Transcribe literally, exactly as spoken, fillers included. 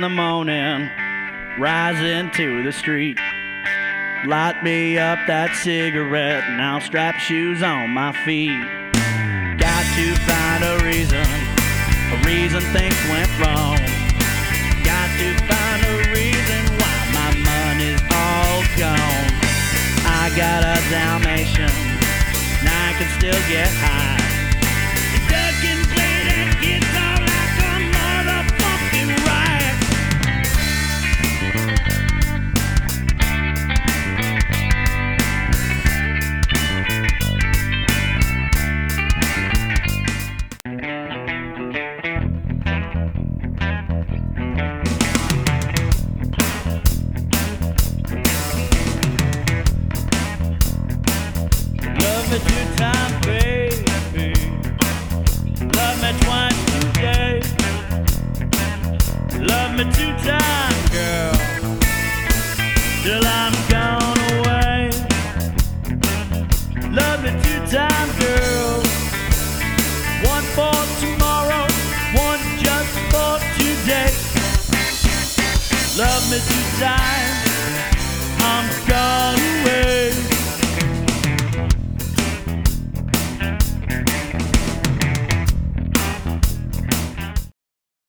the morning, rising to the street. Light me up that cigarette, and I'll strap shoes on my feet. Got to find a reason, a reason things went wrong. Got to find a reason why my money's all gone. I got a Dalmatian, and I can still get high. Doug can play that guitar like a motherfucking riot. Love me two times, baby. Love me twice today. Love me two times, girl, till I'm gone away. Love me two times, girl. One for tomorrow, one just for today. Love me two times.